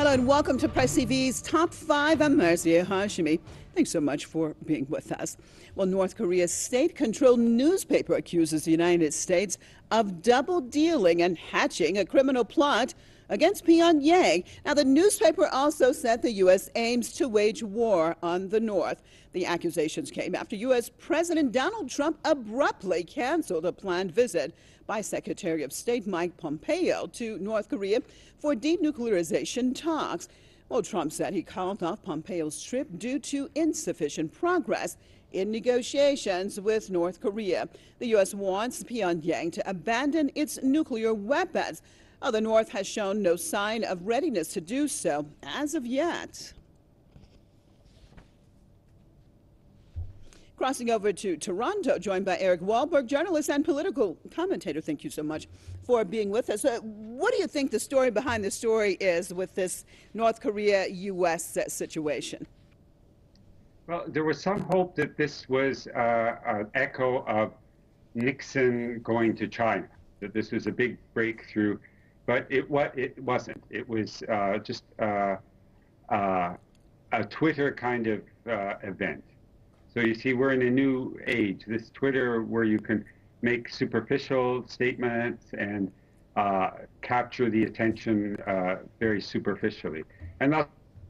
Hello and welcome to Press TV's Top 5. I'm Marcia Hashimi. Thanks so much for being with us. Well, North Korea's state-controlled newspaper accuses the United States of double-dealing and hatching a criminal plot against Pyongyang. Now, the newspaper also said the U.S. aims to wage war on the North. The accusations came after U.S. President Donald Trump abruptly canceled a planned visit by Secretary of State Mike Pompeo to North Korea for denuclearization talks. Well, Trump said he called off Pompeo's trip due to insufficient progress in negotiations with North Korea. The U.S. wants Pyongyang to abandon its nuclear weapons. The North has shown no sign of readiness to do so as of yet. Crossing over to Toronto, joined by Eric Wahlberg, journalist and political commentator. Thank you so much for being with us. What do you think the story behind the story is with this North Korea-U.S. situation? Well, there was some hope that this was an echo of Nixon going to China, that this was a big breakthrough, but it wasn't. It was just a Twitter kind of event. So you see, we're in a new age, this Twitter where you can make superficial statements and capture the attention very superficially. And that's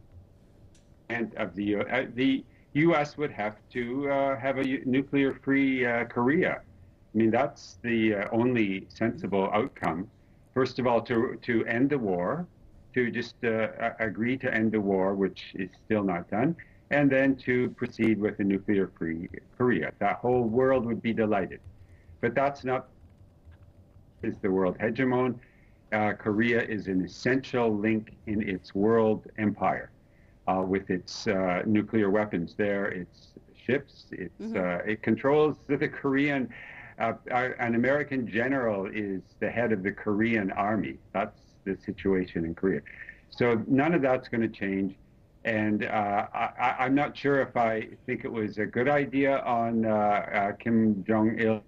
of the U.S. would have to have a nuclear-free Korea. I mean, that's the only sensible outcome. First of all, to end the war, to just agree to end the war, which is still not done, and then to proceed with a nuclear-free Korea. That whole world would be delighted. But that's not is the world hegemon. Korea is an essential link in its world empire with its nuclear weapons there, its ships, it controls the Korean, an American general is the head of the Korean army. That's the situation in Korea. So none of that's going to change. And I'm not sure if I think it was a good idea on Kim Jong-il,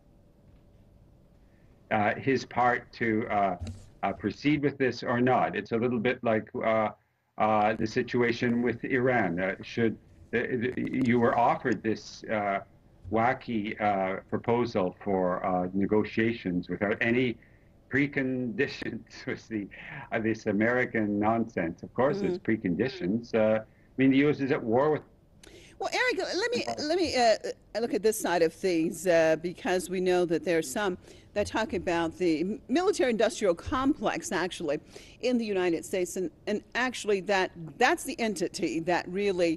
his part to proceed with this or not. It's a little bit like the situation with Iran. You were offered this wacky proposal for negotiations without any preconditions with this American nonsense. Of course, there's preconditions. I mean, the U.S. is at war with. Well, Eric, let me look at this side of things because we know that there are some that talk about the military-industrial complex actually in the United States, and actually that's the entity that really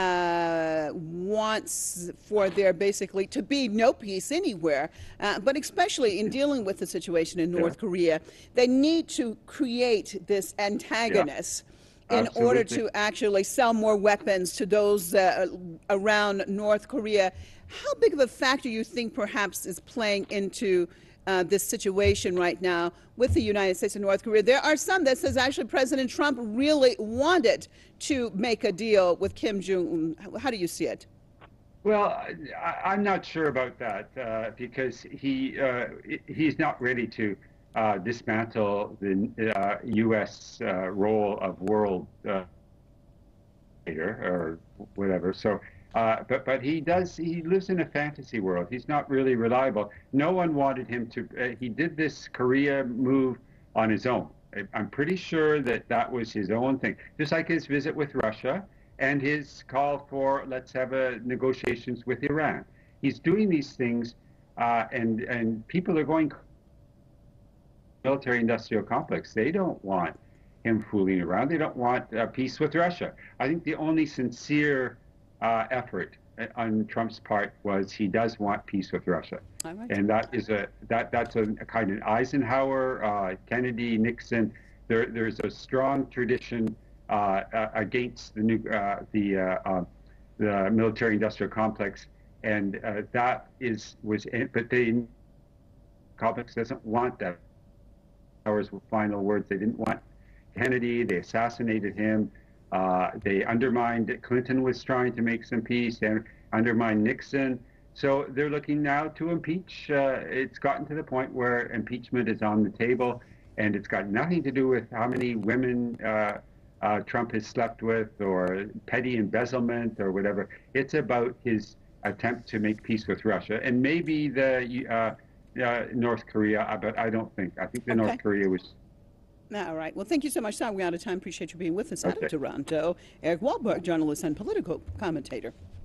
wants for there basically to be no peace anywhere, but especially in dealing with the situation in North Korea, they need to create this antagonist in order to actually sell more weapons to those around North Korea. How big of a factor you think perhaps is playing into this situation right now with the United States and North Korea? There are some that says actually President Trump really wanted to make a deal with Kim Jong-un. How do you see it? Well, I'm not sure about that because he's not ready to dismantle the U.S. role of world leader or whatever. So. But he lives in a fantasy world. He's not really reliable. No one wanted him to, he did this Korea move on his own. I'm pretty sure that was his own thing. Just like his visit with Russia and his call for, let's have negotiations with Iran. He's doing these things and people are going military-industrial complex. They don't want him fooling around. They don't want peace with Russia. I think the only sincere effort on Trump's part was he does want peace with Russia, and that's a kind of Eisenhower, Kennedy, Nixon. There's a strong tradition against the military-industrial complex, and but the complex doesn't want that. Eisenhower's final words. They didn't want Kennedy. They assassinated him. They undermined, Clinton was trying to make some peace, and undermined Nixon. So they're looking now to impeach. It's gotten to the point where impeachment is on the table, and it's got nothing to do with how many women Trump has slept with, or petty embezzlement, or whatever. It's about his attempt to make peace with Russia, and maybe the North Korea, but I don't think. I think the Okay. North Korea was. All right. Well, thank you so much, Tom. We're out of time. Appreciate you being with us out of Okay. Toronto. Eric Wahlberg, journalist and political commentator.